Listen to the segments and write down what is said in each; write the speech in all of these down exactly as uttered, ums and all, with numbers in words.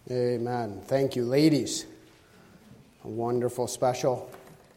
Amen. Thank you, ladies. A wonderful special.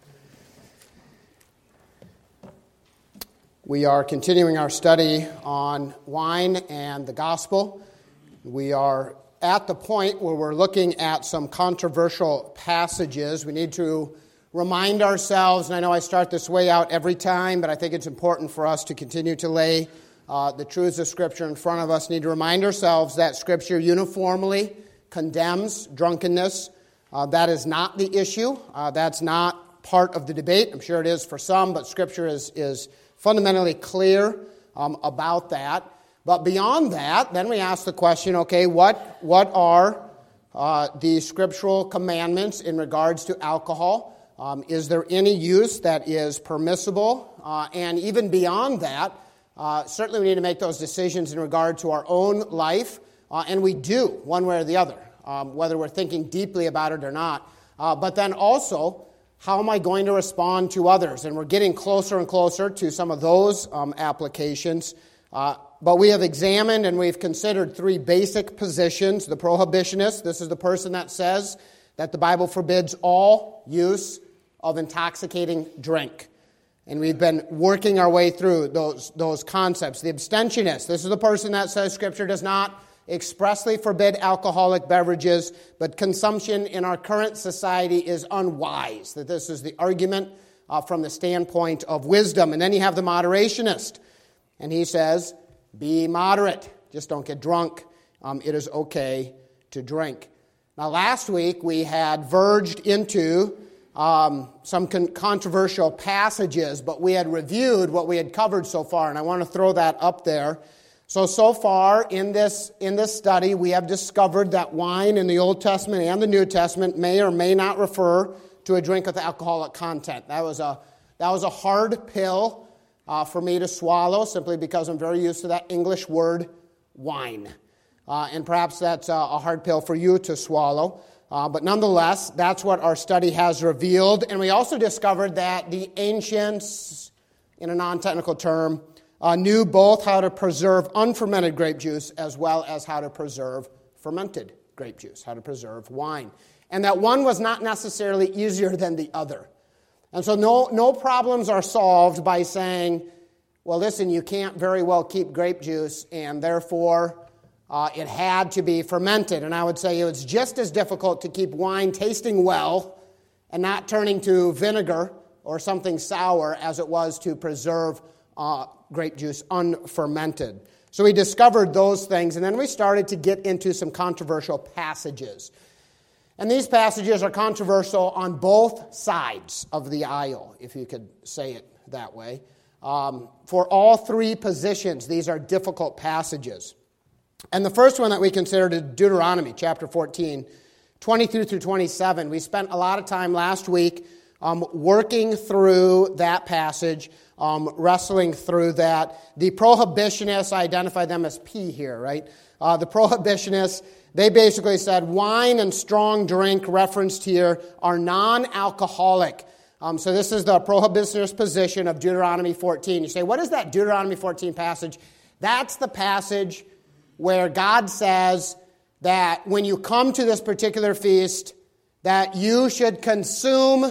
We are continuing our study on wine and the gospel. We are at the point where we're looking at some controversial passages. We need to remind ourselves, and I know I start this way out every time, but I think it's important for us to continue to lay uh, the truths of Scripture in front of us. We need to remind ourselves that Scripture uniformly condemns drunkenness. Uh, that is not the issue. Uh, that's not part of the debate. I'm sure it is for some, but Scripture is, is fundamentally clear um, about that. But beyond that, then we ask the question, okay, what, what are uh, the scriptural commandments in regards to alcohol? Um, is there any use that is permissible? Uh, and even beyond that, uh, certainly we need to make those decisions in regard to our own life. Uh, and we do, one way or the other, um, whether we're thinking deeply about it or not. Uh, but then also, how am I going to respond to others? And we're getting closer and closer to some of those um, applications. Uh, but we have examined and we've considered three basic positions. The prohibitionist, this is the person that says that the Bible forbids all use of intoxicating drink. And we've been working our way through those, those concepts. The abstentionist, this is the person that says Scripture does not expressly forbid alcoholic beverages, but consumption in our current society is unwise. That this is the argument uh, from the standpoint of wisdom. And then you have the moderationist, and he says, be moderate. Just don't get drunk. Um, it is okay to drink. Now, last week we had verged into um, some con- controversial passages, but we had reviewed what we had covered so far, and I want to throw that up there. So, so far in this in this study, we have discovered that wine in the Old Testament and the New Testament may or may not refer to a drink with alcoholic content. That was a that was a hard pill uh, for me to swallow, simply because I'm very used to that English word wine. Uh, and perhaps that's a, a hard pill for you to swallow. Uh, but nonetheless, that's what our study has revealed. And we also discovered that the ancients, in a non-technical term, Uh, knew both how to preserve unfermented grape juice as well as how to preserve fermented grape juice, how to preserve wine. And that one was not necessarily easier than the other. And so no, no problems are solved by saying, well, listen, you can't very well keep grape juice, and therefore uh, it had to be fermented. And I would say it's just as difficult to keep wine tasting well and not turning to vinegar or something sour as it was to preserve uh, grape juice unfermented. So we discovered those things, and then we started to get into some controversial passages. And these passages are controversial on both sides of the aisle, if you could say it that way. Um, for all three positions, these are difficult passages. And the first one that we considered is Deuteronomy chapter fourteen, twenty-two through twenty-seven. We spent a lot of time last week um, working through that passage, Um, wrestling through that. The prohibitionists, I identify them as P here, right? Uh, the prohibitionists, they basically said wine and strong drink referenced here are non-alcoholic. Um, so this is the prohibitionist position of Deuteronomy fourteen. You say, what is that Deuteronomy fourteen passage? That's the passage where God says that when you come to this particular feast, that you should consume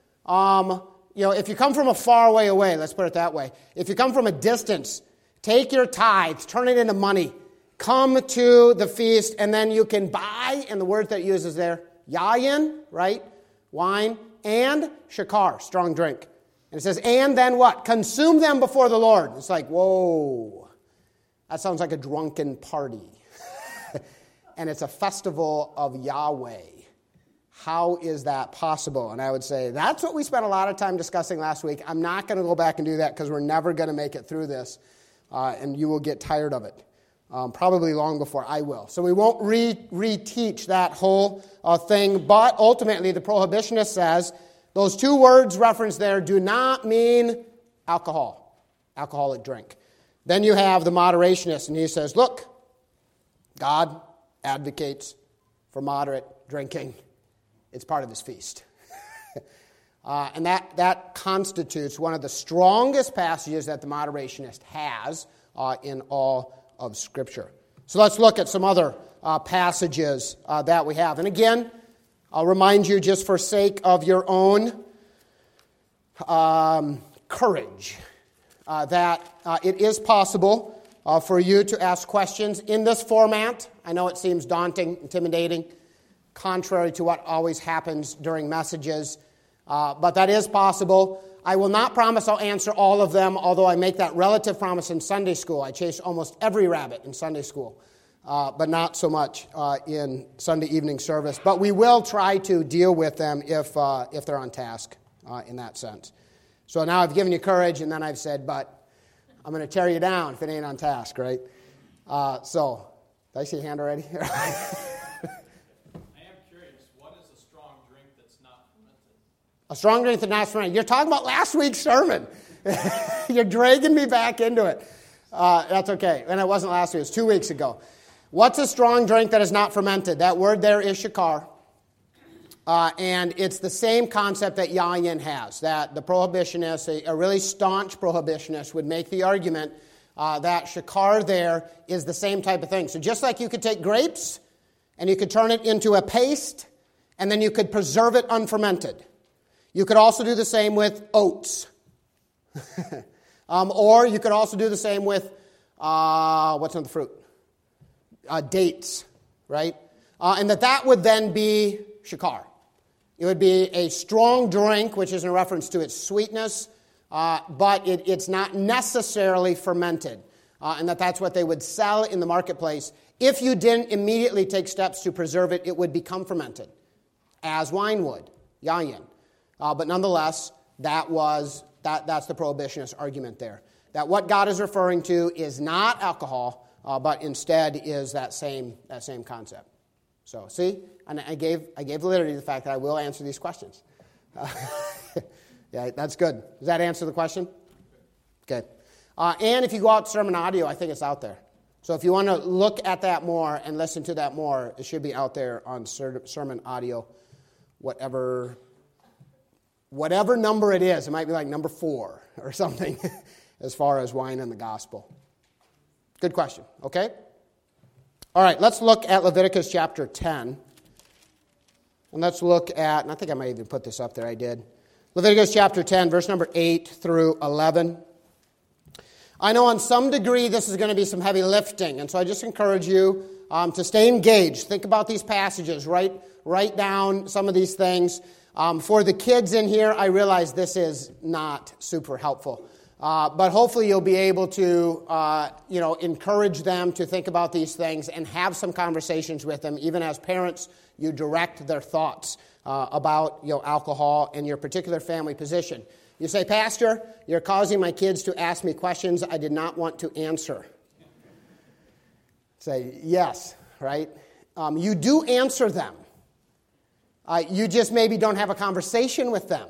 um You know, if you come from a far way away, let's put it that way. If you come from a distance, take your tithes, turn it into money, come to the feast, and then you can buy, and the word that uses there, yayin, right, wine, and shakar, strong drink. And it says, and then what? Consume them before the Lord. It's like, whoa, that sounds like a drunken party. And it's a festival of Yahweh. How is that possible? And I would say that's what we spent a lot of time discussing last week. I'm not going to go back and do that because we're never going to make it through this, uh, and you will get tired of it, um, probably long before I will. So we won't re- reteach that whole uh, thing, but ultimately the prohibitionist says those two words referenced there do not mean alcohol, alcoholic drink. Then you have the moderationist, and he says, look, God advocates for moderate drinking. It's part of this feast. uh, and that, that constitutes one of the strongest passages that the moderationist has uh, in all of Scripture. So let's look at some other uh, passages uh, that we have. And again, I'll remind you, just for sake of your own um, courage, uh, that uh, it is possible uh, for you to ask questions in this format. I know it seems daunting, intimidating, contrary to what always happens during messages, uh, but that is possible. I will not promise I'll answer all of them, although I make that relative promise in Sunday school. I chase almost every rabbit in Sunday school, uh, but not so much uh, in Sunday evening service. But we will try to deal with them if uh, if they're on task uh, in that sense. So now I've given you courage, and then I've said, but I'm going to tear you down if it ain't on task, right? Uh, so, did I see a hand already? A strong drink that's not fermented. You're talking about last week's sermon. You're dragging me back into it. Uh, that's okay. And it wasn't last week. It was two weeks ago. What's a strong drink that is not fermented? That word there is shakar. Uh, and it's the same concept that Yayin has, that the prohibitionist, a, a really staunch prohibitionist, would make the argument uh, that shakar there is the same type of thing. So just like you could take grapes and you could turn it into a paste and then you could preserve it unfermented. You could also do the same with oats. um, or you could also do the same with, uh, what's another fruit? Uh, dates, right? Uh, and that that would then be shakar. It would be a strong drink, which is in reference to its sweetness, uh, but it, it's not necessarily fermented. Uh, and that that's what they would sell in the marketplace. If you didn't immediately take steps to preserve it, it would become fermented, as wine would, yayin. Uh, but nonetheless, that was that. That's the prohibitionist argument there. That what God is referring to is not alcohol, uh, but instead is that same that same concept. So, see, and I gave I gave validity to the fact that I will answer these questions. Uh, yeah, that's good. Does that answer the question? Okay. Uh, and if you go out to sermon audio, I think it's out there. So if you want to look at that more and listen to that more, it should be out there on ser- sermon audio, whatever. Whatever number it is, it might be like number four or something as far as wine and the gospel. Good question, okay? All right, let's look at Leviticus chapter ten. And let's look at, and I think I might even put this up there, I did. Leviticus chapter ten, verse number eight through eleven. I know on some degree this is going to be some heavy lifting, and so I just encourage you um, to stay engaged. Think about these passages, write, write down some of these things. Um, for the kids in here, I realize this is not super helpful. Uh, but hopefully you'll be able to, uh, you know, encourage them to think about these things and have some conversations with them. Even as parents, you direct their thoughts uh, about, you know, alcohol and your particular family position. You say, Pastor, you're causing my kids to ask me questions I did not want to answer. Say, yes, right? Um, you do answer them. Uh, you just maybe don't have a conversation with them.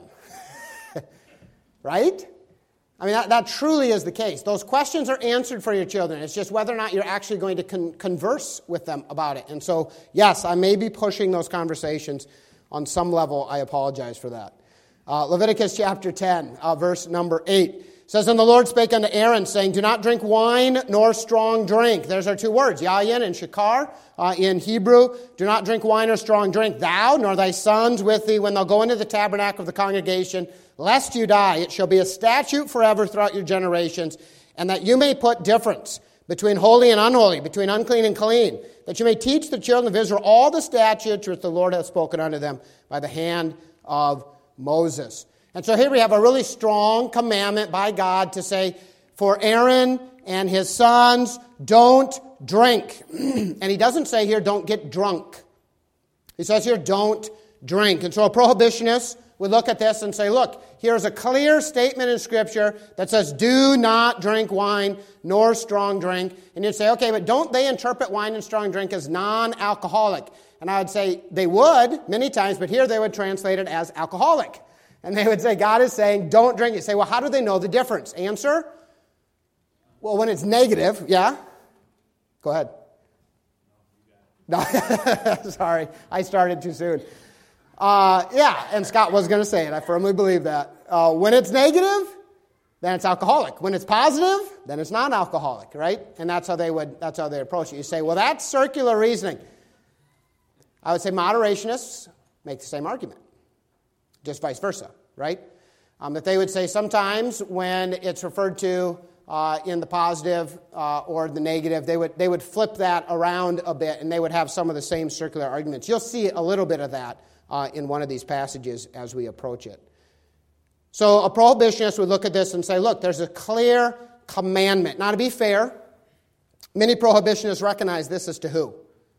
Right? I mean, that, that truly is the case. Those questions are answered for your children. It's just whether or not you're actually going to con- converse with them about it. And so, yes, I may be pushing those conversations on some level. I apologize for that. Uh, Leviticus chapter ten, uh, verse number eight. Says, And the Lord spake unto Aaron, saying, Do not drink wine nor strong drink. There's our two words, yayin and shakar uh, in Hebrew. Do not drink wine or strong drink, thou nor thy sons with thee, when thou go into the tabernacle of the congregation, lest you die. It shall be a statute forever throughout your generations, and that you may put difference between holy and unholy, between unclean and clean, that you may teach the children of Israel all the statutes which the Lord hath spoken unto them by the hand of Moses. And so here we have a really strong commandment by God to say, for Aaron and his sons, don't drink. And he doesn't say here, don't get drunk. He says here, don't drink. And so a prohibitionist would look at this and say, look, here's a clear statement in Scripture that says, do not drink wine nor strong drink. And you'd say, okay, but don't they interpret wine and strong drink as non-alcoholic? And I would say they would many times, but here they would translate it as alcoholic. And they would say, God is saying, don't drink. You say, well, how do they know the difference? Answer? Well, when it's negative, yeah? Go ahead. No, sorry, I started too soon. Uh, yeah, and Scott was going to say it. I firmly believe that. Uh, when it's negative, then it's alcoholic. When it's positive, then it's non-alcoholic, right? And that's how they would that's how they approach it. You say, well, that's circular reasoning. I would say moderationists make the same argument, just vice versa, right? Um, that they would say sometimes when it's referred to uh, in the positive uh, or the negative, they would they would flip that around a bit, and they would have some of the same circular arguments. You'll see a little bit of that uh, in one of these passages as we approach it. So a prohibitionist would look at this and say, look, there's a clear commandment. Now, to be fair, many prohibitionists recognize this as to who?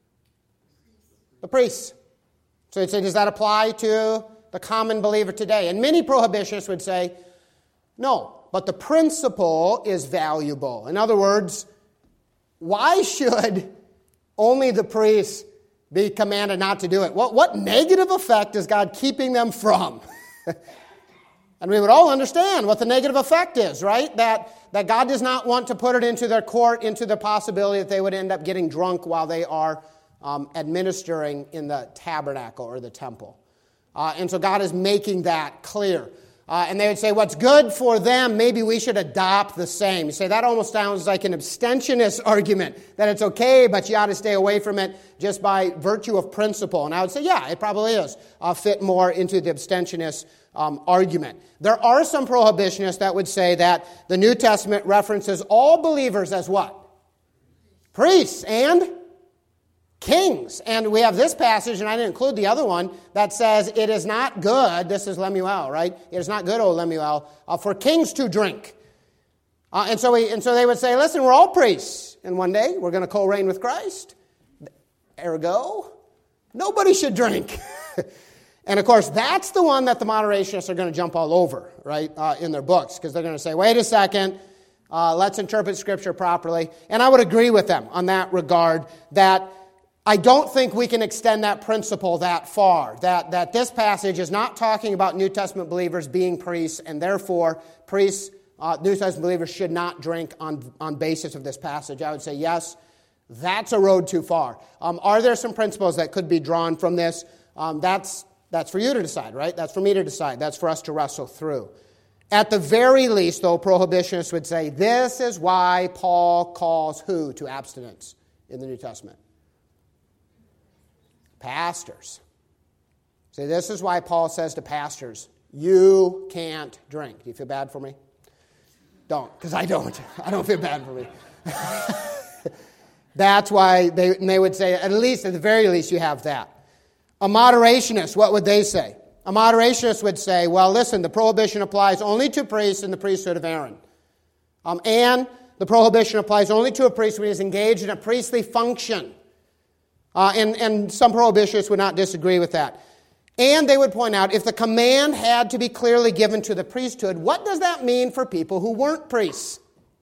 The priests. So you'd say, does that apply to the common believer today? And many prohibitionists would say, no, but the principle is valuable. In other words, why should only the priests be commanded not to do it? What, what negative effect is God keeping them from? And we would all understand what the negative effect is, right? That, that God does not want to put it into their court, into the possibility that they would end up getting drunk while they are um, administering in the tabernacle or the temple. Uh, and so God is making that clear. Uh, and they would say, what's good for them, maybe we should adopt the same. You say, that almost sounds like an abstentionist argument, that it's okay, but you ought to stay away from it just by virtue of principle. And I would say, yeah, it probably is uh, fit more into the abstentionist um, argument. There are some prohibitionists that would say that the New Testament references all believers as what? Priests and kings. And we have this passage, and I didn't include the other one, that says, it is not good, this is Lemuel, right? It is not good, O Lemuel, uh, for kings to drink. Uh, and so we, and so they would say, listen, we're all priests, and one day we're going to co-reign with Christ. Ergo, nobody should drink. And of course, that's the one that the moderationists are going to jump all over, right, uh, in their books, because they're going to say, wait a second, uh, let's interpret Scripture properly. And I would agree with them on that regard, that I don't think we can extend that principle that far, that, that this passage is not talking about New Testament believers being priests, and therefore priests, uh, New Testament believers should not drink on, on basis of this passage. I would say, yes, that's a road too far. Um, are there some principles that could be drawn from this? Um, that's, that's for you to decide, right? That's for me to decide. That's for us to wrestle through. At the very least, though, prohibitionists would say, this is why Paul calls who to abstinence in the New Testament? Pastors. See, this is why Paul says to pastors, you can't drink. Do you feel bad for me? Don't, because I don't. I don't feel bad for me. That's why they, they would say, at least, at the very least, you have that. A moderationist, what would they say? A moderationist would say, well, listen, the prohibition applies only to priests in the priesthood of Aaron. Um, and the prohibition applies only to a priest when he is engaged in a priestly function. Uh, and, and some prohibitionists would not disagree with that. And they would point out, if the command had to be clearly given to the priesthood, what does that mean for people who weren't priests?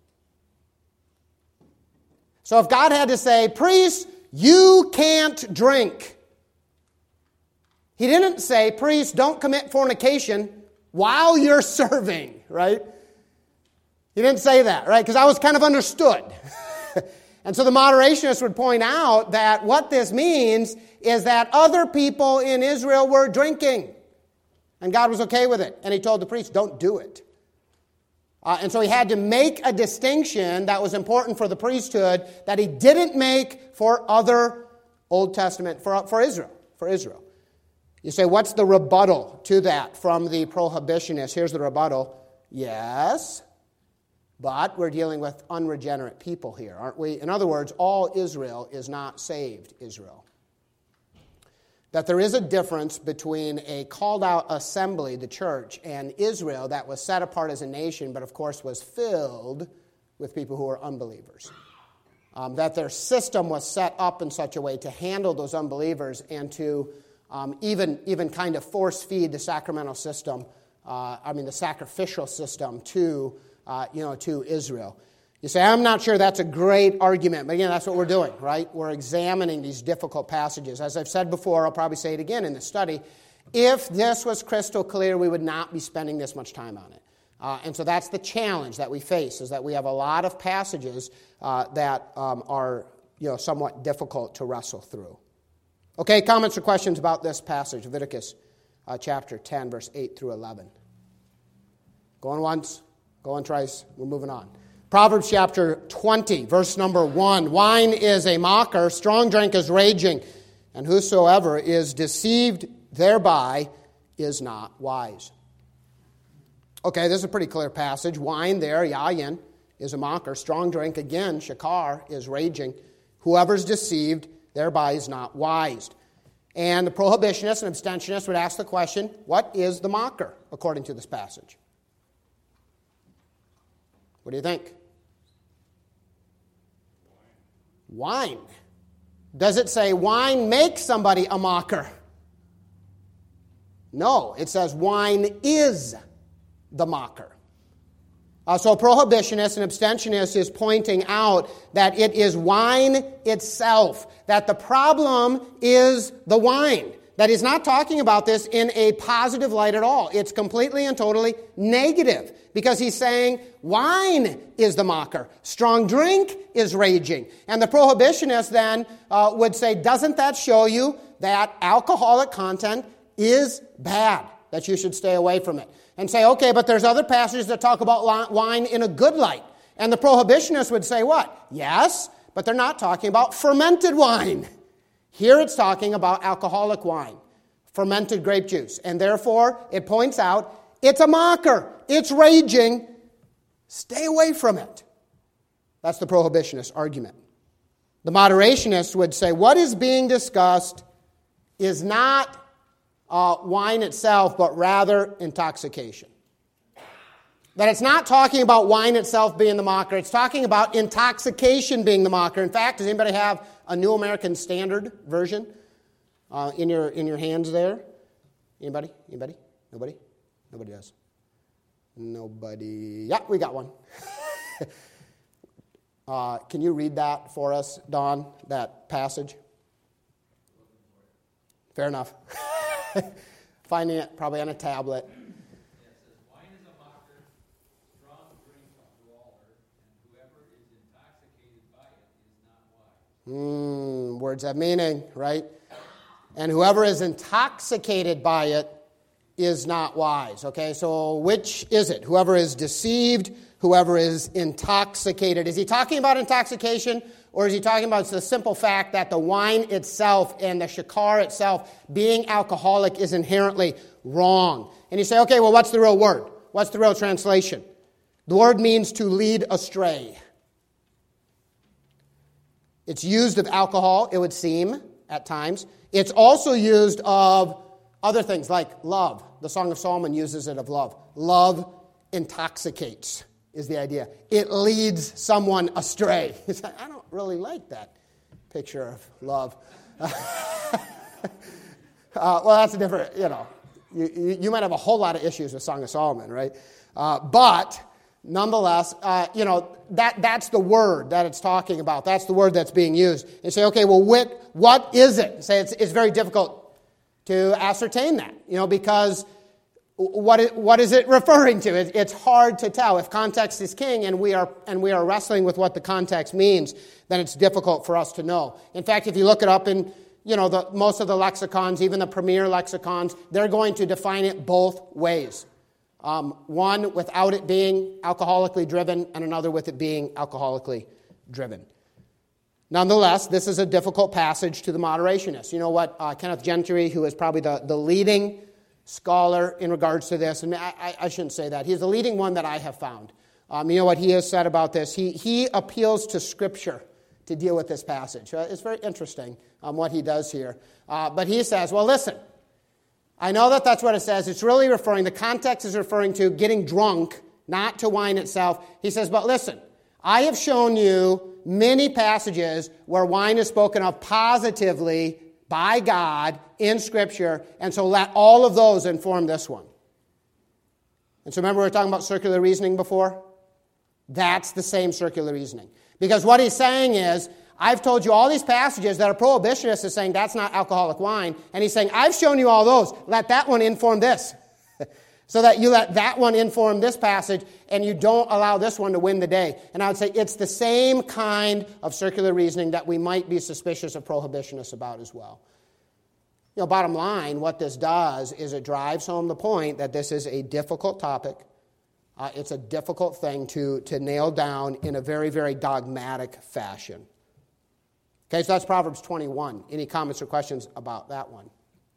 So if God had to say, priests, you can't drink. He didn't say, priests, don't commit fornication while you're serving, right? He didn't say that, right? Because I was kind of understood. And so the moderationists would point out that what this means is that other people in Israel were drinking. And God was okay with it. And he told the priests, don't do it. Uh, and so he had to make a distinction that was important for the priesthood that he didn't make for other Old Testament, for, for Israel, for Israel. You say, what's the rebuttal to that from the prohibitionists? Here's the rebuttal. Yes, but we're dealing with unregenerate people here, aren't we? In other words, all Israel is not saved Israel. That there is a difference between a called-out assembly, the church, and Israel that was set apart as a nation, but of course was filled with people who were unbelievers. Um, that their system was set up in such a way to handle those unbelievers and to um, even, even kind of force-feed the sacramental system, uh, I mean the sacrificial system to Uh, you know, to Israel. You say, I'm not sure that's a great argument, but again, that's what we're doing, right? We're examining these difficult passages. As I've said before, I'll probably say it again in this study, if this was crystal clear, we would not be spending this much time on it. Uh, and so that's the challenge that we face, is that we have a lot of passages uh, that um, are, you know, somewhat difficult to wrestle through. Okay, comments or questions about this passage, Leviticus uh, chapter ten, verse eight through eleven. Going once. Going twice. We're moving on. Proverbs chapter twenty, verse number one. Wine is a mocker, strong drink is raging, and whosoever is deceived thereby is not wise. Okay, this is a pretty clear passage. Wine there, yayin, is a mocker. Strong drink, again, shakar, is raging. Whoever's deceived thereby is not wise. And the prohibitionist and abstentionist would ask the question, what is the mocker, according to this passage? What do you think? Wine. Does it say wine makes somebody a mocker? No, it says wine is the mocker. Uh, so prohibitionist and abstentionist is pointing out that it is wine itself, that the problem is the wine. That he's not talking about this in a positive light at all. It's completely and totally negative, because he's saying wine is the mocker. Strong drink is raging. And the prohibitionist then uh, would say, doesn't that show you that alcoholic content is bad, that you should stay away from it? And say, okay, but there's other passages that talk about wine in a good light. And the prohibitionist would say what? Yes, but they're not talking about fermented wine. Here it's talking about alcoholic wine, fermented grape juice. And therefore, it points out, it's a mocker. It's raging. Stay away from it. That's the prohibitionist argument. The moderationist would say, what is being discussed is not Uh, wine itself, but rather intoxication. That it's not talking about wine itself being the mocker. It's talking about intoxication being the mocker. In fact, does anybody have a New American Standard version uh, in your in your hands there? Anybody? Anybody? Nobody? Nobody does. Nobody. Yeah, we got one. uh, can you read that for us, Don, that passage? Fair enough. Finding it probably on a tablet. Yeah, it says, wine is a mocker, strong drink a brawler, and whoever is intoxicated by it is not wise. Mm, words have meaning, right? And whoever is intoxicated by it is not wise. Okay, so which is it? Whoever is deceived, whoever is intoxicated. Is he talking about intoxication? Or is he talking about the simple fact that the wine itself and the shakar itself, being alcoholic, is inherently wrong? And you say, okay, well, what's the real word? What's the real translation? The word means to lead astray. It's used of alcohol, it would seem, at times. It's also used of other things like love. The Song of Solomon uses it of love. Love intoxicates, is the idea. It leads someone astray. It's like, I don't really like that picture of love. uh, well, that's a different, you know, you, you, you might have a whole lot of issues with Song of Solomon, right? Uh, but nonetheless, uh, you know, that that's the word that it's talking about. That's the word that's being used. And say, okay, well, what, what is it? Say it's, it's very difficult to ascertain that, you know, because What is, what is it referring to? It, it's hard to tell. If context is king and we are and we are wrestling with what the context means, then it's difficult for us to know. In fact, if you look it up in, you know, the, most of the lexicons, even the premier lexicons, they're going to define it both ways. Um, one without it being alcoholically driven, and another with it being alcoholically driven. Nonetheless, this is a difficult passage to the moderationist. You know what? Uh, Kenneth Gentry, who is probably the, the leading scholar in regards to this, and I, I shouldn't say that. He's the leading one that I have found. Um, you know what he has said about this? He he appeals to Scripture to deal with this passage. Uh, it's very interesting um, what he does here. Uh, but he says, well, listen, I know that that's what it says. It's really referring, the context is referring to getting drunk, not to wine itself. He says, but listen, I have shown you many passages where wine is spoken of positively by God in Scripture, and so let all of those inform this one. And so remember we were talking about circular reasoning before? That's the same circular reasoning. Because what he's saying is, I've told you all these passages that a prohibitionist is saying that's not alcoholic wine, and he's saying, I've shown you all those, let that one inform this. So that you let that one inform this passage, and you don't allow this one to win the day. And I would say it's the same kind of circular reasoning that we might be suspicious of prohibitionists about as well. You know, bottom line, what this does is it drives home the point that this is a difficult topic, Uh, it's a difficult thing to, to nail down in a very, very dogmatic fashion. Okay, so that's Proverbs twenty-one. Any comments or questions about that one?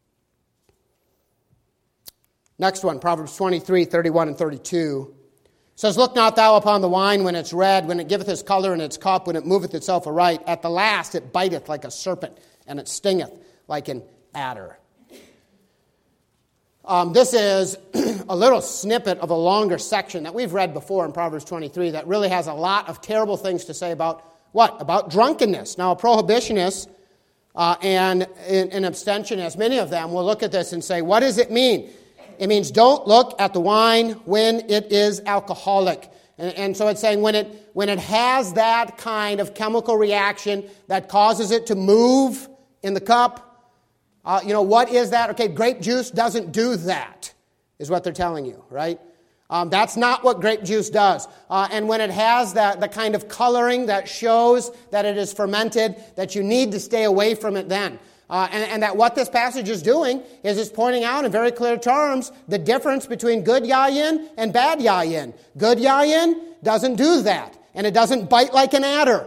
Next one, Proverbs twenty-three, thirty-one and thirty-two. It says, Look not thou upon the wine when it's red, when it giveth its color in its cup, when it moveth itself aright. At the last it biteth like a serpent, and it stingeth like an adder. Um, this is a little snippet of a longer section that we've read before in Proverbs twenty-three that really has a lot of terrible things to say about what? About drunkenness. Now, a prohibitionist uh, and an abstentionist, many of them will look at this and say, what does it mean? It means don't look at the wine when it is alcoholic. And, and so it's saying when it when it has that kind of chemical reaction that causes it to move in the cup, Uh, you know, what is that? Okay, grape juice doesn't do that, is what they're telling you, right? Um, that's not what grape juice does. Uh, and when it has that, the kind of coloring that shows that it is fermented, that you need to stay away from it then. Uh, and, and that what this passage is doing is it's pointing out in very clear terms the difference between good yayin and bad yayin. Good yayin doesn't do that, and it doesn't bite like an adder.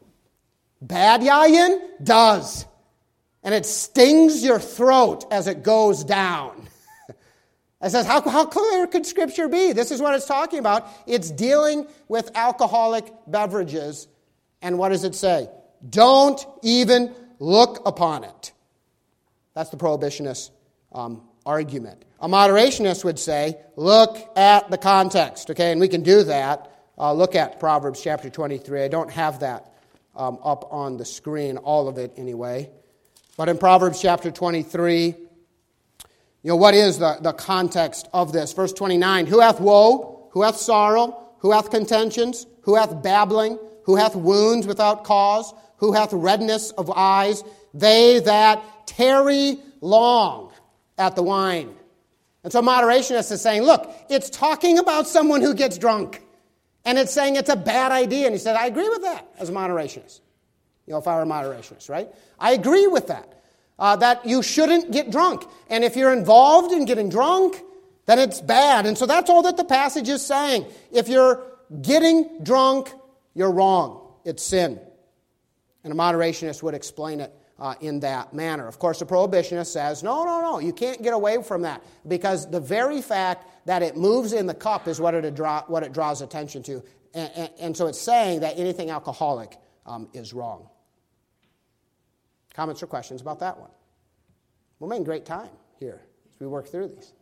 Bad yayin does. And it stings your throat as it goes down. It says, how, how clear could Scripture be? This is what it's talking about. It's dealing with alcoholic beverages. And what does it say? Don't even look upon it. That's the prohibitionist um, argument. A moderationist would say, look at the context. Okay, and we can do that. Uh, look at Proverbs chapter twenty-three. I don't have that um, up on the screen, all of it anyway. But in Proverbs chapter twenty-three, you know, what is the, the context of this? Verse twenty-nine, who hath woe, who hath sorrow, who hath contentions, who hath babbling, who hath wounds without cause, who hath redness of eyes, they that tarry long at the wine. And so moderationist is saying, look, it's talking about someone who gets drunk. And it's saying it's a bad idea. And he said, I agree with that as a moderationist. You know, if I were a moderationist, right? I agree with that. Uh, that you shouldn't get drunk. And if you're involved in getting drunk, then it's bad. And so that's all that the passage is saying. If you're getting drunk, you're wrong. It's sin. And a moderationist would explain it uh, in that manner. Of course, the prohibitionist says, no, no, no, you can't get away from that. Because the very fact that it moves in the cup is what it, draw, what it draws attention to. And, and, and so it's saying that anything alcoholic um, is wrong. Comments or questions about that one? We're making great time here as we work through these.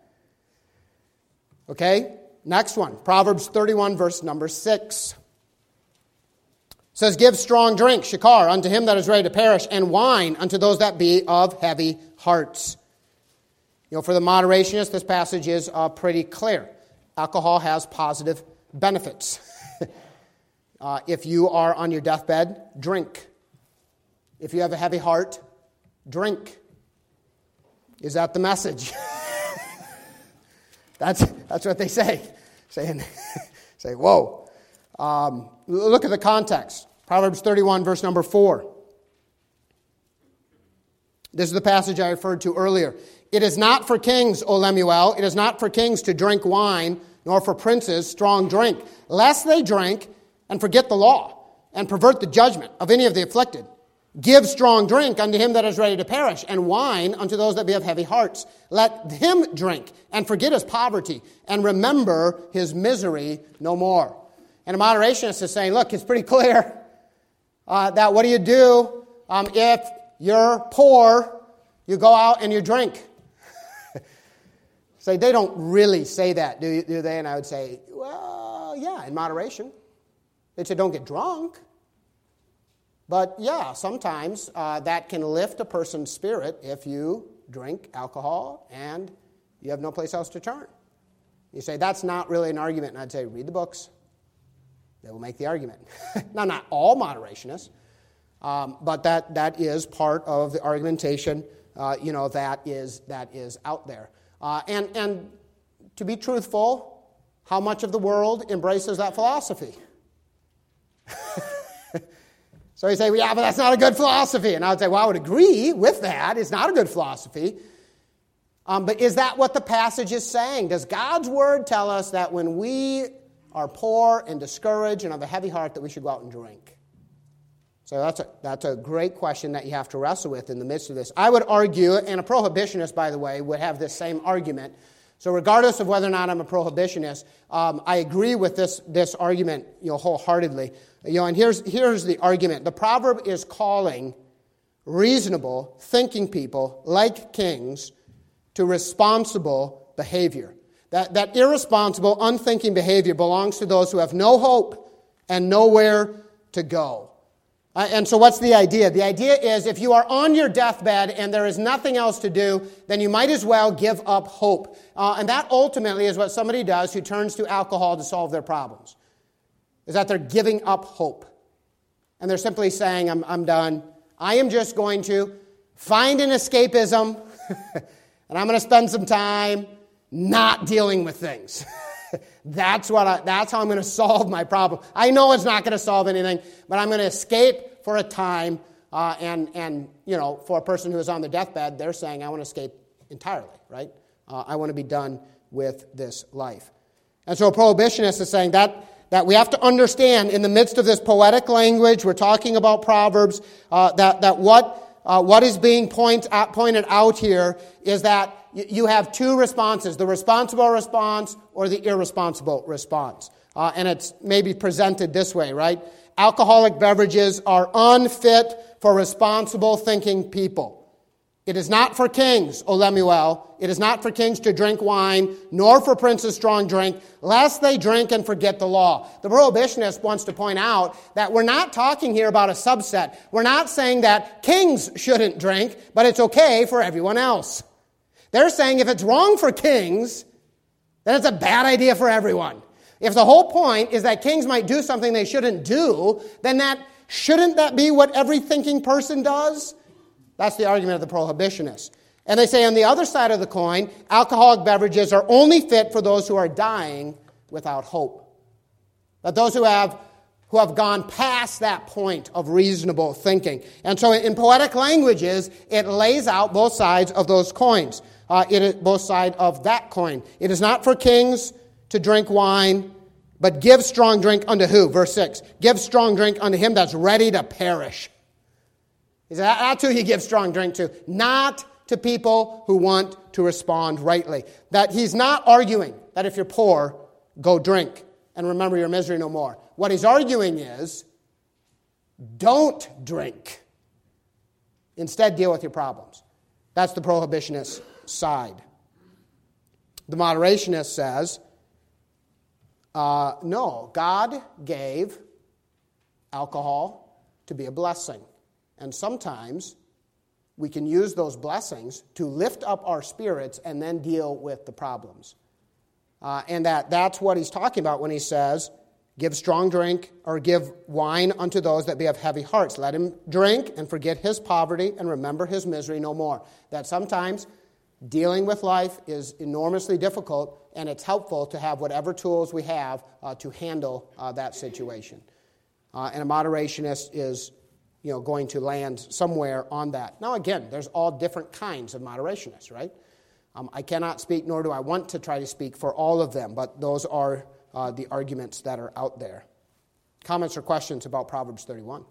Okay, next one. Proverbs thirty-one, verse number six. It says, give strong drink, shakar, unto him that is ready to perish, and wine unto those that be of heavy hearts. You know, for the moderationist, this passage is uh, pretty clear. Alcohol has positive benefits. uh, if you are on your deathbed, drink. If you have a heavy heart, drink. Is that the message? that's that's what they say. Saying, say, whoa. Um, look at the context. Proverbs thirty-one, verse number four. This is the passage I referred to earlier. It is not for kings, O Lemuel, it is not for kings to drink wine, nor for princes strong drink, lest they drink and forget the law, and pervert the judgment of any of the afflicted. Give strong drink unto him that is ready to perish, and wine unto those that be of heavy hearts. Let him drink, and forget his poverty, and remember his misery no more. And a moderationist is saying, look, it's pretty clear uh, that what do you do um, if you're poor, you go out and you drink. Say, they don't really say that, do, you, do they? And I would say, well, yeah, in moderation. They'd say, don't get drunk. But yeah, sometimes uh, that can lift a person's spirit if you drink alcohol and you have no place else to turn. You say, that's not really an argument. And I'd say, read the books. They will make the argument. Now, not all moderationists, um, but that, that is part of the argumentation, uh, you know, that is, that is out there. Uh, and, and to be truthful, how much of the world embraces that philosophy? So you say, well, yeah, but that's not a good philosophy. And I would say, well, I would agree with that. It's not a good philosophy. Um, but is that what the passage is saying? Does God's word tell us that when we are poor and discouraged and have a heavy heart that we should go out and drink? So that's a, that's a great question that you have to wrestle with in the midst of this. I would argue, and a prohibitionist, by the way, would have this same argument. So regardless of whether or not I'm a prohibitionist, um, I agree with this, this argument, you know, wholeheartedly. You know, and here's, here's the argument. The proverb is calling reasonable, thinking people, like kings, to responsible behavior. That, that irresponsible, unthinking behavior belongs to those who have no hope and nowhere to go. Uh, and so what's the idea? The idea is if you are on your deathbed and there is nothing else to do, then you might as well give up hope. Uh, and that ultimately is what somebody does who turns to alcohol to solve their problems, is that they're giving up hope. And they're simply saying, I'm, I'm done. I am just going to find an escapism, and I'm going to spend some time not dealing with things. That's what I, that's how I'm going to solve my problem. I know it's not going to solve anything, but I'm going to escape for a time. Uh, and, and, you know, for a person who is on their deathbed, they're saying, I want to escape entirely, right? Uh, I want to be done with this life. And so a prohibitionist is saying that, that we have to understand in the midst of this poetic language, we're talking about Proverbs, uh, that, that what, uh, what is being point, uh, pointed out here is that you have two responses, the responsible response or the irresponsible response. Uh, and it's maybe presented this way, right? Alcoholic beverages are unfit for responsible thinking people. It is not for kings, O Lemuel. It is not for kings to drink wine, nor for princes strong drink, lest they drink and forget the law. The prohibitionist wants to point out that we're not talking here about a subset. We're not saying that kings shouldn't drink, but it's okay for everyone else. They're saying if it's wrong for kings, then it's a bad idea for everyone. If the whole point is that kings might do something they shouldn't do, then that shouldn't that be what every thinking person does? That's the argument of the prohibitionists. And they say on the other side of the coin, alcoholic beverages are only fit for those who are dying without hope. That those who have who have gone past that point of reasonable thinking. And so in poetic languages, it lays out both sides of those coins. Uh, it is both sides of that coin. It is not for kings to drink wine, but give strong drink unto who? Verse six. Give strong drink unto him that's ready to perish. He said, that's who you give strong drink to. Not to people who want to respond rightly. That he's not arguing that if you're poor, go drink and remember your misery no more. What he's arguing is, don't drink. Instead, deal with your problems. That's the prohibitionist side. The moderationist says, uh, no, God gave alcohol to be a blessing. And sometimes we can use those blessings to lift up our spirits and then deal with the problems. Uh, and that, that's what he's talking about when he says, give strong drink or give wine unto those that be of heavy hearts. Let him drink and forget his poverty and remember his misery no more. That sometimes dealing with life is enormously difficult, and it's helpful to have whatever tools we have uh, to handle uh, that situation. Uh, and a moderationist is, you know, going to land somewhere on that. Now, again, there's all different kinds of moderationists, right? Um, I cannot speak, nor do I want to try to speak for all of them, but those are uh, the arguments that are out there. Comments or questions about Proverbs thirty-one?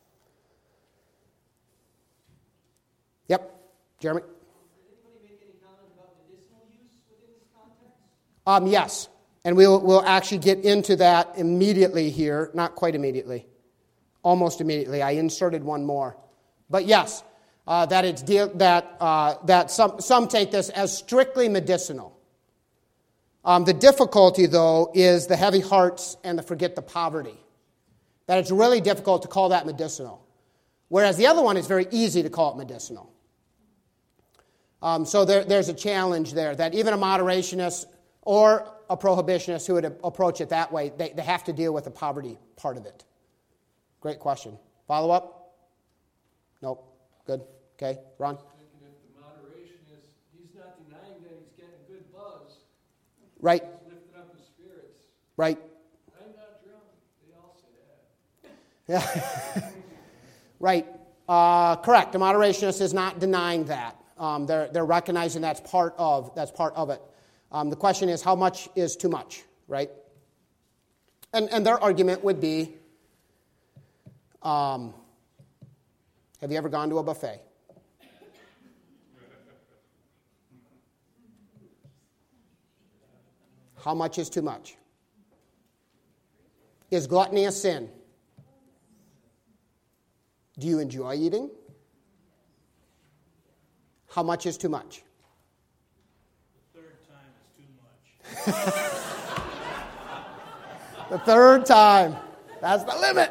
Yep, Jeremy? Did anybody make any comment about medicinal use within this context? Um, yes, and we'll we'll actually get into that immediately here. Not quite immediately, almost immediately. I inserted one more, but yes, uh, that it's de- that uh, that some some take this as strictly medicinal. Um, the difficulty, though, is the heavy hearts and the forget the poverty. That it's really difficult to call that medicinal, whereas the other one is very easy to call it medicinal. Um, so there, there's a challenge there that even a moderationist or a prohibitionist who would approach it that way, they, they have to deal with the poverty part of it. Great question. Follow up? Nope. Good. Okay. Ron? If the moderationist, he's not denying that he's getting a good buzz. Right. He's lifting up his spirits. Right. I'm not drunk. They all say that. Yeah. Right. Uh, correct. The moderationist is not denying that. Um, they're they're recognizing that's part of that's part of it. Um, the question is, how much is too much, right? And, and their argument would be, um, have you ever gone to a buffet? How much is too much? Is gluttony a sin? Do you enjoy eating? How much is too much? The third time is too much. The third time. That's the limit.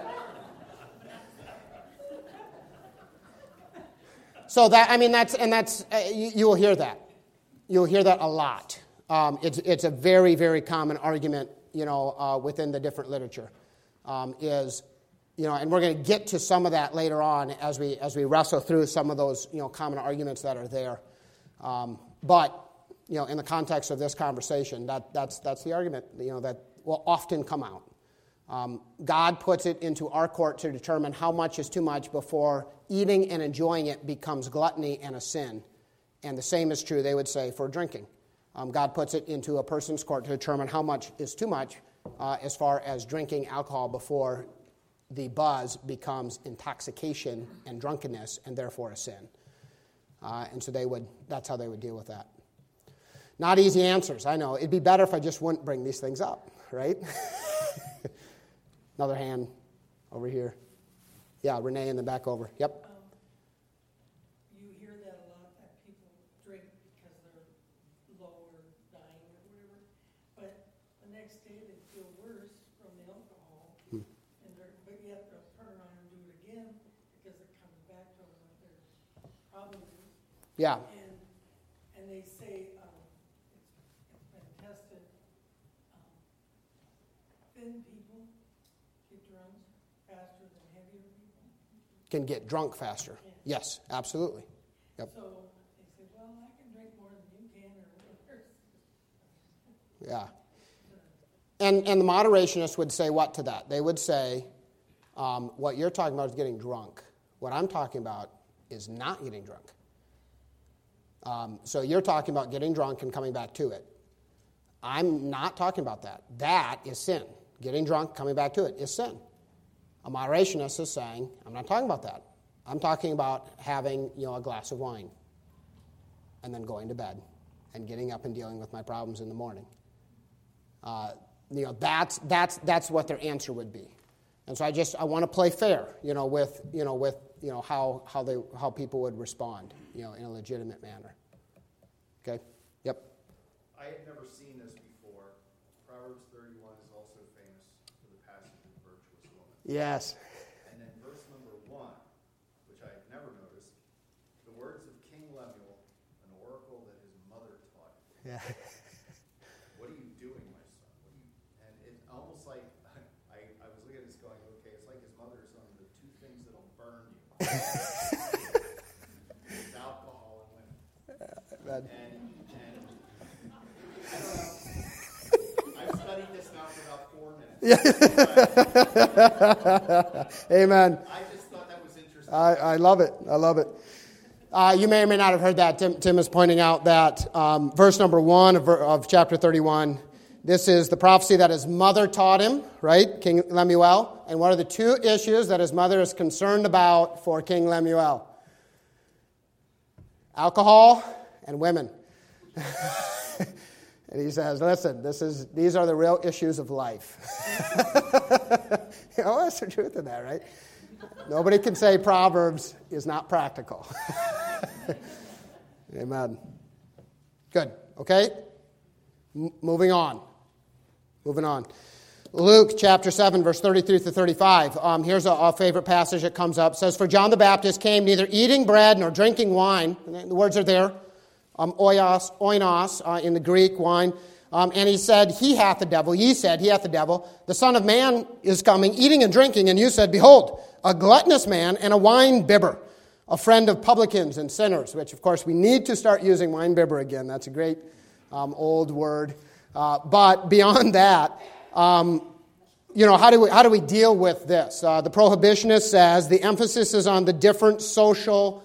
So that, I mean, that's, and that's, uh, you, you will hear that. You'll hear that a lot. Um, it's, it's a very, very common argument, you know, uh, within the different literature. Um, is, you know, and we're going to get to some of that later on as we as we wrestle through some of those, you know, common arguments that are there. Um, but, you know, in the context of this conversation, that that's that's the argument, you know, that will often come out. Um, God puts it into our court to determine how much is too much before eating and enjoying it becomes gluttony and a sin. And the same is true, they would say, for drinking. Um, God puts it into a person's court to determine how much is too much uh, as far as drinking alcohol before the buzz becomes intoxication and drunkenness and therefore a sin. Uh, and so they would, that's how they would deal with that. Not easy answers, I know. It'd be better if I just wouldn't bring these things up, right? Another hand over here. Yeah, Renee in the back over. Yep. Um, you hear that a lot, that people drink because they're low or dying or whatever, but the next day they feel worse from the alcohol, hmm. and they're, but yet they'll turn around and do it again because it comes back to them what their problem is. Yeah. And and they say um, it's, it's been tested. Um, thin people get drunk faster than heavier people. Can get drunk faster. Yeah. Yes, absolutely. Yep. So they say, well, I can drink more than you can or whatever. Yeah. And and the moderationists would say what to that? They would say, um, what you're talking about is getting drunk. What I'm talking about is not getting drunk. Um, so you're talking about getting drunk and coming back to it. I'm not talking about that. That is sin. Getting drunk, coming back to it is sin. A moderationist is saying, I'm not talking about that. I'm talking about having, you know, a glass of wine and then going to bed and getting up and dealing with my problems in the morning. Uh, you know, that's that's that's what their answer would be. And so I just I want to play fair, you know, with you know with you know how how they how people would respond, you know, in a legitimate manner. Okay. Yep. I had never seen this before. Proverbs thirty-one is also famous for the passage of virtuous woman. Yes. And then verse number one, which I had never noticed, the words of King Lemuel, an oracle that his mother taught him. Yeah. What are you doing, my son? What are you? And it's almost like I, I was looking at this going, okay, it's like his mother is on the two things that'll burn you. It's alcohol and women. That, And, and I don't know. I've studied this now for about four minutes. Amen. I just thought that was interesting. I, I love it. I love it. Uh, you may or may not have heard that. Tim, Tim is pointing out that um, verse number one of, of chapter thirty-one, this is the prophecy that his mother taught him, right? King Lemuel. And what are the two issues that his mother is concerned about for King Lemuel? Alcohol and women. And he says, listen, this is these are the real issues of life. You know, that's the truth in that, right? Nobody can say Proverbs is not practical. Amen. Good. Okay? M- moving on. Moving on. Luke chapter seven, verse thirty-three to thirty-five. Um, here's a, a favorite passage that comes up. It says, for John the Baptist came neither eating bread nor drinking wine. The words are there. Um, oios, oinos uh, in the Greek, wine. Um, and he said, he hath the devil. Ye said, he hath the devil. The Son of Man is coming, eating and drinking. And you said, behold, a gluttonous man and a wine bibber, a friend of publicans and sinners, which, of course, we need to start using wine bibber again. That's a great um, old word. Uh, but beyond that, um, you know, how do we, how do we deal with this? Uh, the prohibitionist says the emphasis is on the different social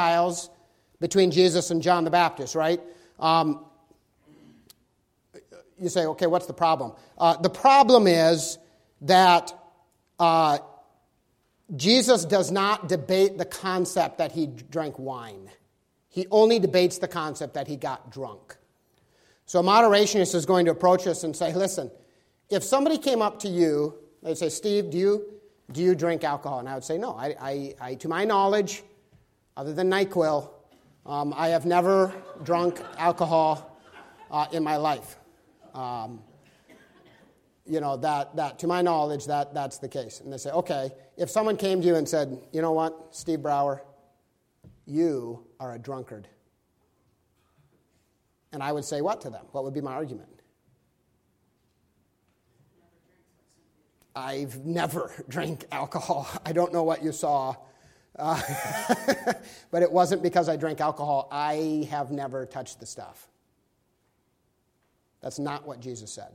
lifestyles between Jesus and John the Baptist, right? Um, you say, okay, what's the problem? Uh, the problem is that uh, Jesus does not debate the concept that he drank wine. He only debates the concept that he got drunk. So a moderationist is going to approach us and say, listen, if somebody came up to you, they'd say, Steve, do you do you drink alcohol? And I would say, no. I, I, I to my knowledge, other than NyQuil, um, I have never drunk alcohol uh, in my life. Um, you know, that, that to my knowledge, that that's the case. And they say, okay, if someone came to you and said, you know what, Steve Brower, you are a drunkard. And I would say what to them? What would be my argument? I've never drank alcohol. I don't know what you saw. Uh, but it wasn't because I drank alcohol. I have never touched the stuff. That's not what Jesus said.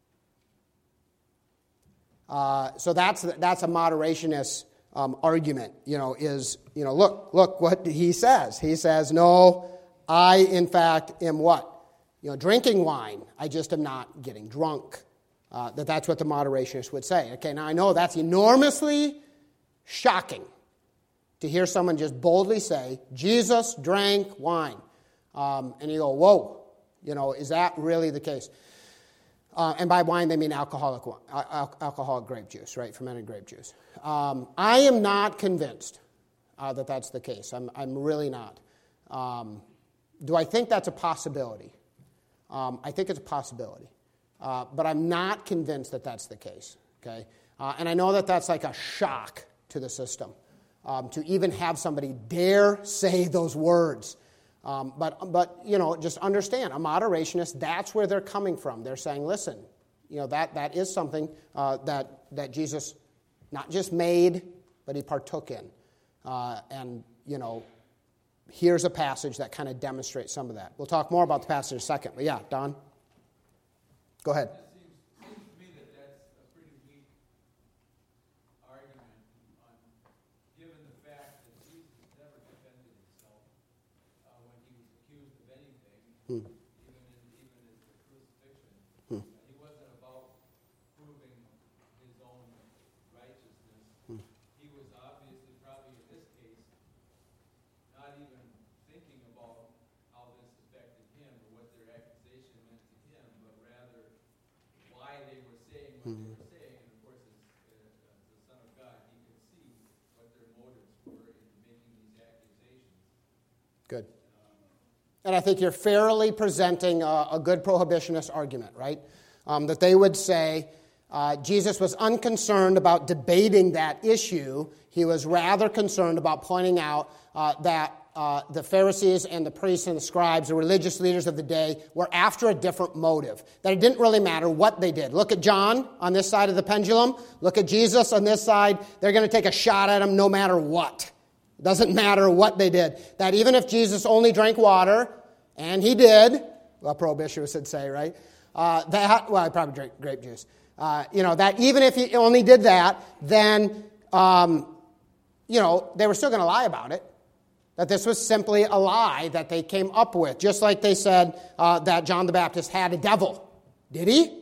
Uh, so that's that's a moderationist um, argument. You know, is you know, look, look what he says. He says, no, I in fact am what, you know, drinking wine. I just am not getting drunk. Uh, that that's what the moderationist would say. Okay, now I know that's enormously shocking to hear someone just boldly say, Jesus drank wine. Um, and you go, whoa, you know, is that really the case? Uh, and by wine, they mean alcoholic wine, al- alcoholic grape juice, right? Fermented grape juice. Um, I am not convinced uh, that that's the case. I'm, I'm really not. Um, do I think that's a possibility? Um, I think it's a possibility. Uh, but I'm not convinced that that's the case, okay? Uh, and I know that that's like a shock to the system, um, to even have somebody dare say those words. Um, but, but, you know, just understand, a moderationist, that's where they're coming from. They're saying, listen, you know, that, that is something uh, that, that Jesus not just made, but he partook in. Uh, and, you know, here's a passage that kind of demonstrates some of that. We'll talk more about the passage in a second. But yeah, Don? Go ahead. It seems, seems to me that that's a pretty weak argument, on, given the fact that Jesus never defended himself uh, when he was accused of anything, Hmm. even in even in the crucifixion. Hmm. Uh, he wasn't about proving his own righteousness. Hmm. He was obviously, probably in this case, not even thinking about how this affected him or what their accusation meant to him, but rather why they were saying what they were saying. And of course, as, uh, as the Son of God, he could see what their motives were in making these accusations. Good. And I think you're fairly presenting a, a good prohibitionist argument, right? Um, that they would say uh, Jesus was unconcerned about debating that issue. He was rather concerned about pointing out uh, that uh, the Pharisees and the priests and the scribes, the religious leaders of the day, were after a different motive. That it didn't really matter what they did. Look at John on this side of the pendulum. Look at Jesus on this side. They're going to take a shot at him no matter what. It doesn't matter what they did. That even if Jesus only drank water, and he did, well, prohibitionists would say, right? Uh, that, well, I probably drank grape juice. Uh, you know, that even if he only did that, then, um, you know, they were still going to lie about it. That this was simply a lie that they came up with. Just like they said uh, that John the Baptist had a devil. Did he?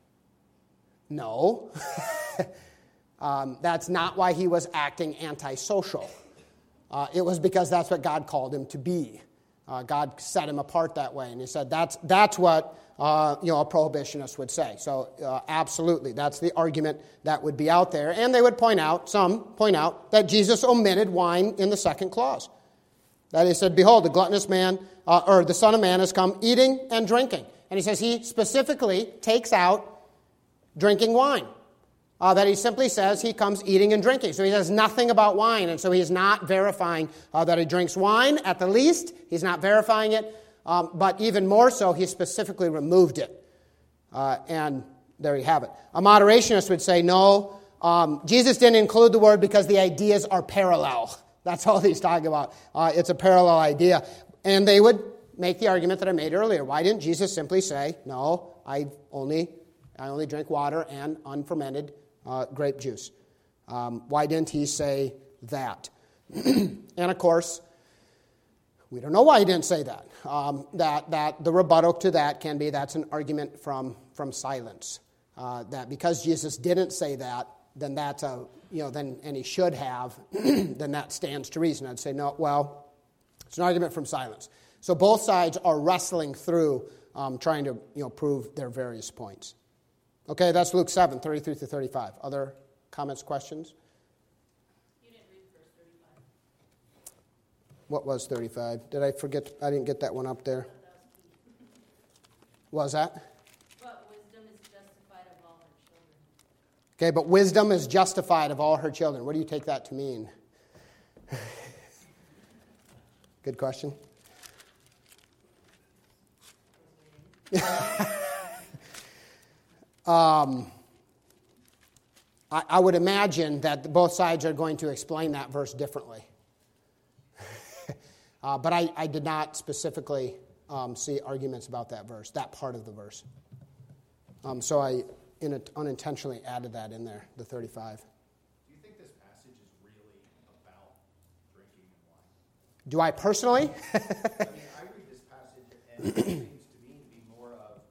No. um, that's not why he was acting antisocial. Uh, it was because that's what God called him to be. Uh, God set him apart that way. And he said that's that's what uh, you know a prohibitionist would say. So uh, absolutely, that's the argument that would be out there. And they would point out, some point out, that Jesus omitted wine in the second clause. That he said, behold, the gluttonous man, uh, or the Son of Man has come eating and drinking. And he says he specifically takes out drinking wine. Uh, that he simply says he comes eating and drinking. So he says nothing about wine, and so he's not verifying uh, that he drinks wine, at the least. He's not verifying it, um, but even more so, he specifically removed it. Uh, and there you have it. A moderationist would say, no, um, Jesus didn't include the word because the ideas are parallel. That's all he's talking about. Uh, it's a parallel idea. And they would make the argument that I made earlier. Why didn't Jesus simply say, no, I only, I only drink water and unfermented Uh, grape juice. Um, why didn't he say that? And of course, We don't know why he didn't say that. Um, that that the rebuttal to that can be that's an argument from from silence. Uh, that because Jesus didn't say that, then that's a you know then and he should have, then that stands to reason. I'd say no. Well, it's an argument from silence. So both sides are wrestling through um, trying to you know prove their various points. Okay, that's Luke seven, thirty-three through thirty-five. Other comments, questions? You didn't read verse thirty-five. What was thirty-five? Did I forget? I didn't get that one up there. What was that? But wisdom is justified of all her children. Okay, but wisdom is justified of all her children. What do you take that to mean? Good question. um, I, I would imagine that both sides are going to explain that verse differently. uh, but I, I did not specifically um, see arguments about that verse, that part of the verse. Um, so I in a, unintentionally added that in there, the thirty-five. Do you think this passage is really about drinking and wine? Do I personally? I mean, I read this passage and it seems to me to be more of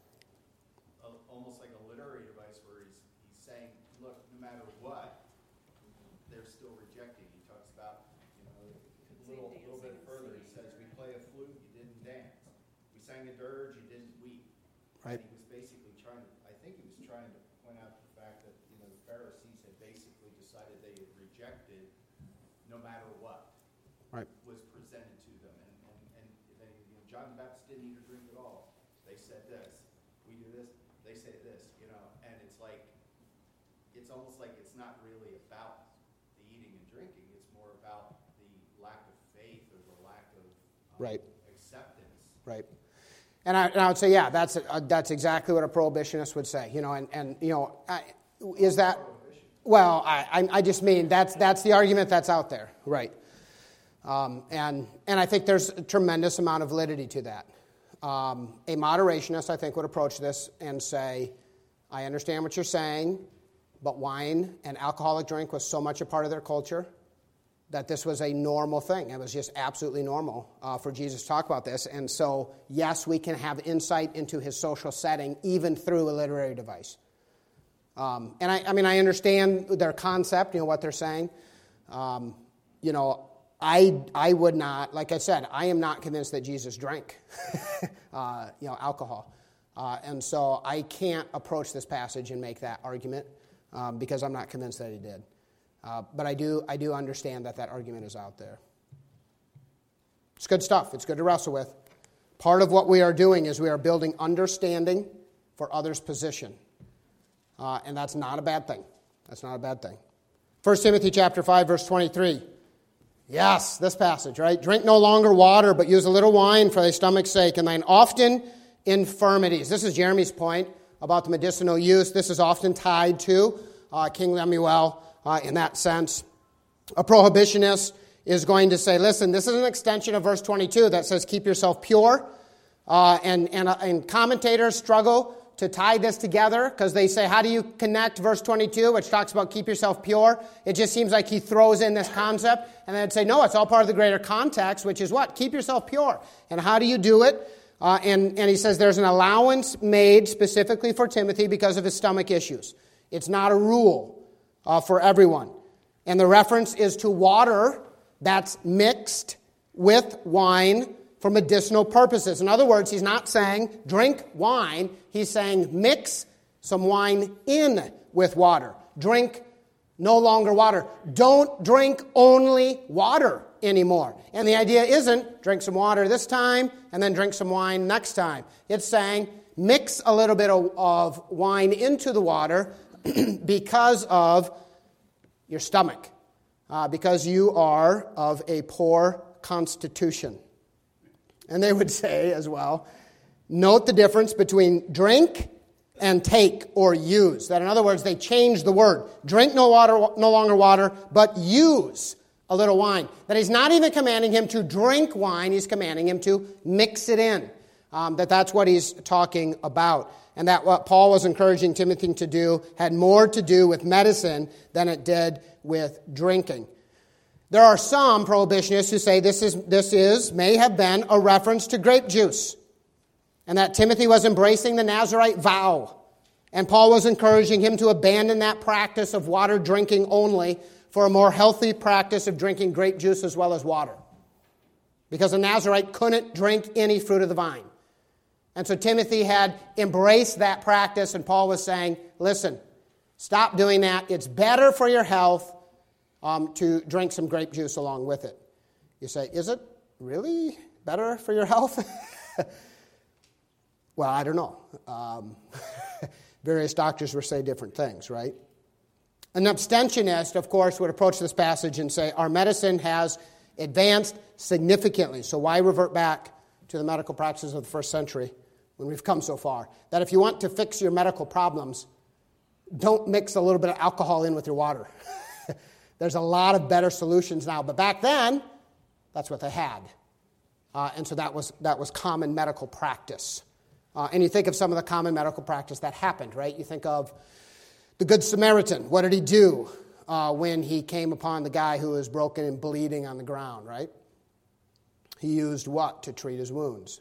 a, almost like a literary device where he's, he's saying, look, no matter what, they're still rejecting. He talks about, you know, a little, little bit further, he says, we play a flute, you didn't dance. We sang a dirge, you didn't weep. Right. And he was basically trying to, I think he was trying to point out the fact that, you know, the Pharisees had basically decided they had rejected no matter what. Right. Was presented to them. And, and, and they, you know, John the Baptist didn't eat or drink at all. They said this. We do this. They say this, you know. And it's like, it's almost like it's not really about the eating and drinking. It's more about the lack of faith or the lack of um, Right. acceptance. Right. And I, and I would say, yeah, that's uh, that's exactly what a prohibitionist would say. You know, and, and you know, I, is that? Well, I I I just mean that's that's the argument that's out there, right? Um, and and I think there's a tremendous amount of validity to that. Um, a moderationist, I think, would approach this and say, I understand what you're saying, but wine and alcoholic drink was so much a part of their culture that this was a normal thing. It was just absolutely normal uh, for Jesus to talk about this. And so, yes, we can have insight into his social setting even through a literary device. Um, and I, I mean, I understand their concept, you know, what they're saying. Um, you know, I I would not, like I said, I am not convinced that Jesus drank, uh, you know, alcohol. Uh, and so I can't approach this passage and make that argument um, because I'm not convinced that he did. Uh, but I do I do understand that that argument is out there. It's good stuff. It's good to wrestle with. Part of what we are doing is we are building understanding for others' position. Uh, and that's not a bad thing. That's not a bad thing. First Timothy chapter five, verse twenty-three. Yes, this passage, right? Drink no longer water, but use a little wine for thy stomach's sake, and thine often infirmities. This is Jeremy's point about the medicinal use. This is often tied to uh, King Lemuel. Uh, in that sense, a prohibitionist is going to say, listen, this is an extension of verse twenty-two that says keep yourself pure. Uh, and, and, uh, and commentators struggle to tie this together because they say, how do you connect verse twenty-two, which talks about keep yourself pure? It just seems like he throws in this concept. And they'd say, no, it's all part of the greater context, which is what? Keep yourself pure. And how do you do it? Uh, and, and he says there's an allowance made specifically for Timothy because of his stomach issues. It's not a rule. Uh, for everyone. And the reference is to water that's mixed with wine for medicinal purposes. In other words, he's not saying drink wine. He's saying mix some wine in with water. Drink no longer water. Don't drink only water anymore. And the idea isn't drink some water this time and then drink some wine next time. It's saying mix a little bit of, of wine into the water because of your stomach, uh, because you are of a poor constitution. And they would say as well, note the difference between drink and take or use. That in other words, they change the word. Drink no water, no longer water, but use a little wine. That he's not even commanding him to drink wine, he's commanding him to mix it in. Um, that that's what he's talking about. And that what Paul was encouraging Timothy to do had more to do with medicine than it did with drinking. There are some prohibitionists who say this is, this is, may have been a reference to grape juice, and that Timothy was embracing the Nazirite vow, and Paul was encouraging him to abandon that practice of water drinking only for a more healthy practice of drinking grape juice as well as water. Because a Nazirite couldn't drink any fruit of the vine. And so Timothy had embraced that practice, and Paul was saying, listen, stop doing that. It's better for your health um, to drink some grape juice along with it. You say, is it really better for your health? Well, I don't know. Um, various doctors will say different things, right? An abstentionist, of course, would approach this passage and say, our medicine has advanced significantly, so why revert back to the medical practices of the first century when we've come so far? That if you want to fix your medical problems, don't mix a little bit of alcohol in with your water. There's a lot of better solutions now, but back then, that's what they had. Uh, and so that was that was common medical practice. Uh, and you think of some of the common medical practice that happened, right? You think of the Good Samaritan. What did he do uh, when he came upon the guy who was broken and bleeding on the ground, right? He used what to treat his wounds?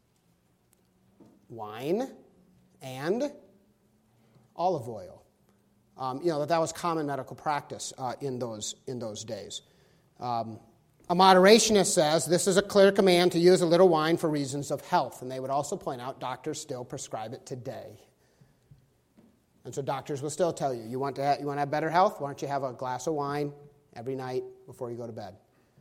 Wine and olive oil. Um, you know, that that was common medical practice uh, in those in those days. Um, a moderationist says this is a clear command to use a little wine for reasons of health, and they would also point out doctors still prescribe it today. And so doctors will still tell you, you want to have, you want to have better health? Why don't you have a glass of wine every night before you go to bed?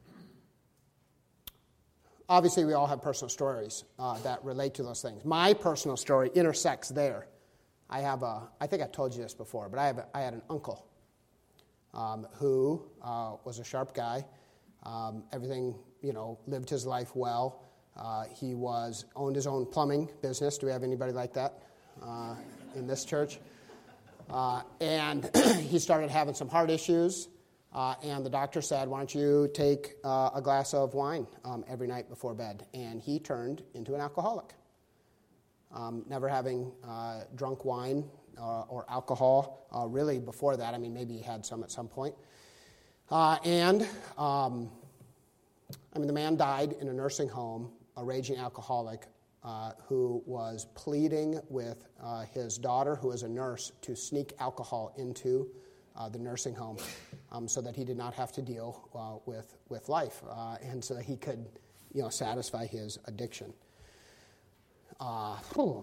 Obviously, we all have personal stories uh, that relate to those things. My personal story intersects there. I have a, I think I've told you this before, but I have a, I had an uncle um, who uh, was a sharp guy. Um, everything, you know, lived his life well. Uh, he was owned his own plumbing business. Do we have anybody like that uh, in this church? Uh, and he started having some heart issues, uh, and the doctor said, why don't you take uh, a glass of wine um, every night before bed? And he turned into an alcoholic. Um, never having uh, drunk wine uh, or alcohol uh, really before that. I mean, maybe he had some at some point. Uh, and, um, I mean, the man died in a nursing home, a raging alcoholic, uh, who was pleading with uh, his daughter, who was a nurse, to sneak alcohol into uh, the nursing home um, so that he did not have to deal uh, with, with life uh, and so that he could, you know, satisfy his addiction. Uh,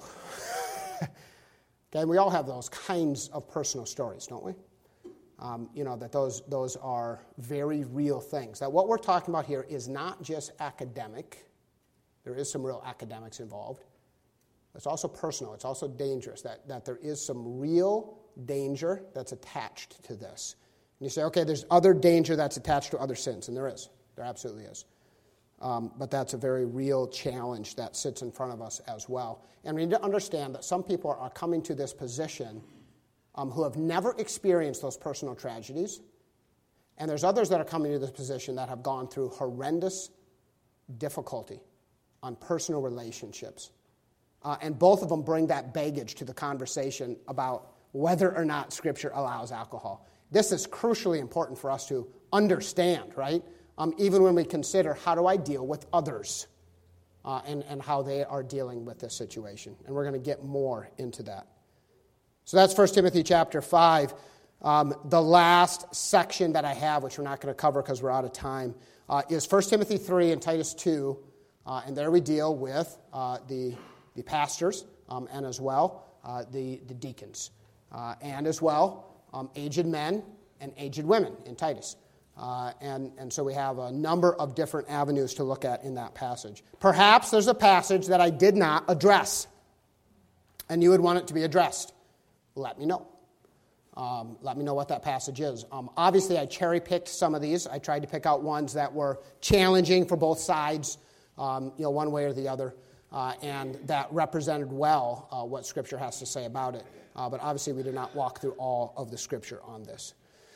okay, we all have those kinds of personal stories, don't we? Um, you know, that those those are very real things. That what we're talking about here is not just academic. There is some real academics involved. It's also personal. It's also dangerous, that, that there is some real danger that's attached to this. And you say, okay, there's other danger that's attached to other sins, and there is. There absolutely is. Um, but that's a very real challenge that sits in front of us as well. And we need to understand that some people are coming to this position um, who have never experienced those personal tragedies. And there's others that are coming to this position that have gone through horrendous difficulty on personal relationships. Uh, and both of them bring that baggage to the conversation about whether or not Scripture allows alcohol. This is crucially important for us to understand, right? Um, even when we consider how do I deal with others uh, and, and how they are dealing with this situation. And we're going to get more into that. So that's First Timothy chapter five. Um, the last section that I have, which we're not going to cover because we're out of time, uh, is First Timothy three and Titus two. Uh, and there we deal with uh, the, the pastors um, and as well uh, the, the deacons. Uh, and as well um, aged men and aged women in Titus. Uh, and, and so we have a number of different avenues to look at in that passage. Perhaps there's a passage that I did not address, and you would want it to be addressed. Let me know. Um, let me know what that passage is. Um, obviously, I cherry-picked some of these. I tried to pick out ones that were challenging for both sides, um, you know, one way or the other, uh, and that represented well uh, what Scripture has to say about it. Uh, but obviously, we did not walk through all of the Scripture on this.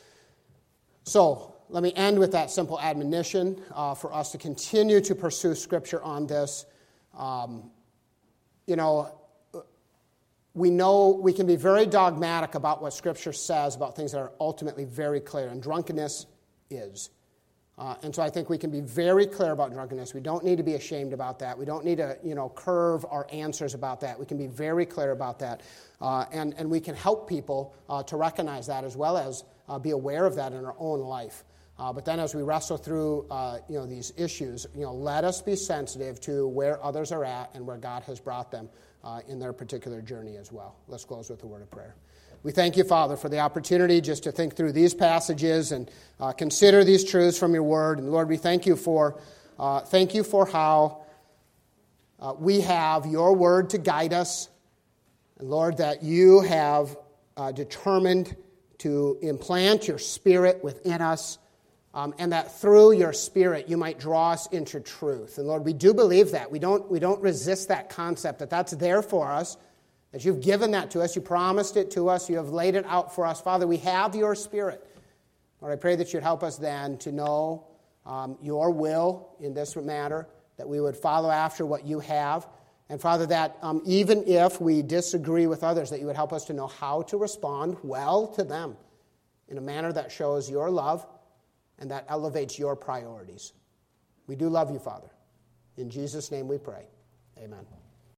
So, let me end with that simple admonition uh, for us to continue to pursue Scripture on this. Um, you know, we know we can be very dogmatic about what Scripture says about things that are ultimately very clear, and drunkenness is. Uh, and so I think we can be very clear about drunkenness. We don't need to be ashamed about that. We don't need to, you know, curve our answers about that. We can be very clear about that. Uh, and, and we can help people uh, to recognize that as well as uh, be aware of that in our own life. Uh, but then as we wrestle through, uh, you know, these issues, you know, let us be sensitive to where others are at and where God has brought them uh, in their particular journey as well. Let's close with a word of prayer. We thank you, Father, for the opportunity just to think through these passages and uh, consider these truths from your word. And Lord, we thank you for uh, thank you for how uh, we have your word to guide us. And Lord, that you have uh, determined to implant your Spirit within us, um, and that through your Spirit you might draw us into truth. And Lord, we do believe that. We don't we don't resist that concept, that that's there for us. That you've given that to us, you promised it to us, you have laid it out for us. Father, we have your Spirit. Lord, I pray that you'd help us then to know um, your will in this matter, that we would follow after what you have. And Father, that um, even if we disagree with others, that you would help us to know how to respond well to them in a manner that shows your love and that elevates your priorities. We do love you, Father. In Jesus' name we pray. Amen.